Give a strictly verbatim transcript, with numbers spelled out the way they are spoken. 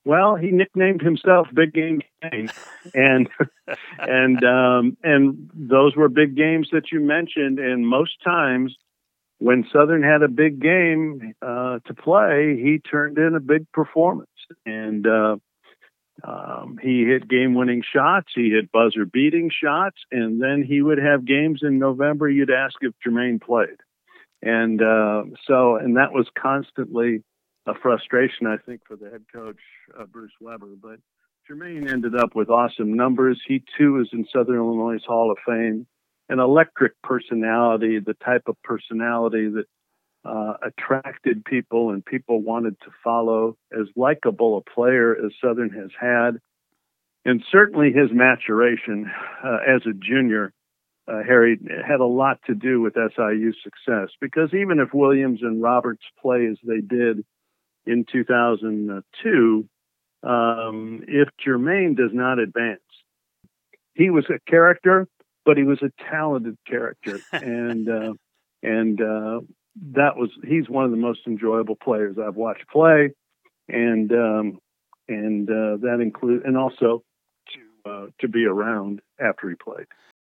Well, he nicknamed himself Big Game King, and and um, and those were big games that you mentioned. And most times, when Southern had a big game uh, to play, he turned in a big performance, and uh, um, he hit game-winning shots. He hit buzzer-beating shots, and then he would have games in November. You'd ask if Jermaine played, and uh, so and that was constantly a frustration, I think, for the head coach uh, Bruce Weber. But Jermaine ended up with awesome numbers. He too is in Southern Illinois' Hall of Fame. An electric personality, the type of personality that uh, attracted people and people wanted to follow. As likable a player as Southern has had, and certainly his maturation uh, as a junior. Uh, Harry, had a lot to do with S I U's success, because even if Williams and Roberts play as they did in two thousand two, um, if Jermaine does not advance, he was a character, but he was a talented character, and uh, and uh, that was he's one of the most enjoyable players I've watched play, and um, and uh, that include and also to uh, to be around after he played.